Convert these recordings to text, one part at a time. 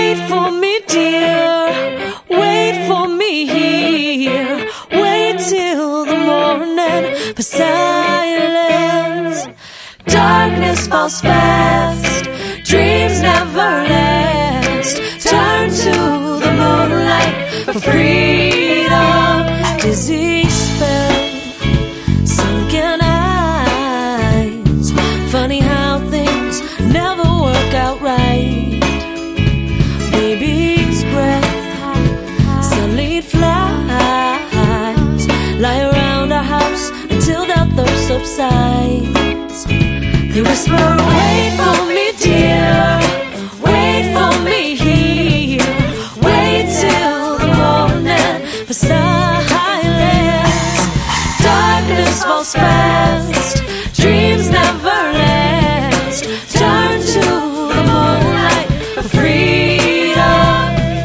Wait for me, dear, wait for me here. Wait till the morning for silence. Darkness falls fast, dreams never last. Turn to the moonlight for freedom. Dizzy spell, sunken eyes. Funny how things never work out right. Baby's breath, sunlight flies. Lie around our house until that thirst subsides. They whisper, wait for me, dear, wait for me here. Wait till the morning for silence. Darkness falls fast, dreams never last. Turn to the moonlight for freedom.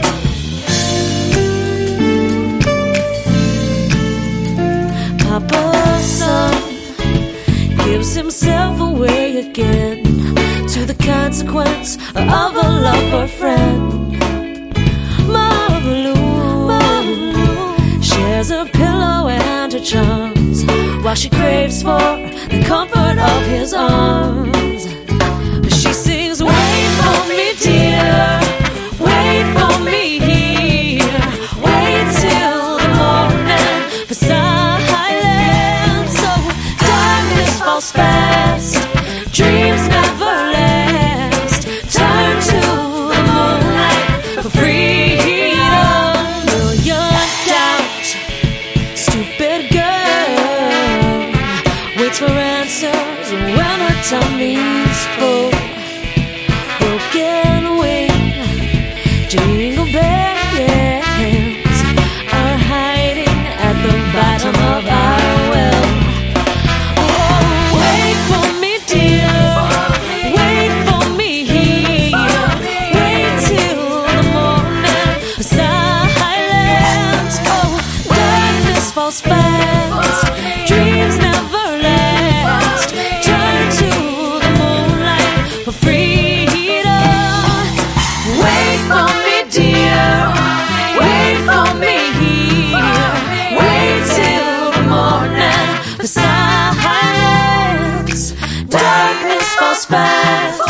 Papa's son gives himself away again to the consequence of a love for a friend. Mama Lou shares a pillow and her charms while she craves for the comfort of his arms. She sings, wait for me, dear, wait for me here. Wait till the morning for silence. So darkness falls fast, dreams never last. Turn to the moonlight for freedom. Million doubt, stupid girl waits for answers when her tummy's full. Broken wing, jingle bells are hiding at the bottom of our well. Oh, wait for me, dear, wait for me here. Wait till the morning for silence. Oh, darkness falls fast, dreams never last. Turn to the moonlight for freedom. Wait for me, dear, wait for me here. Wait till the morning for silence. Darkness falls fast,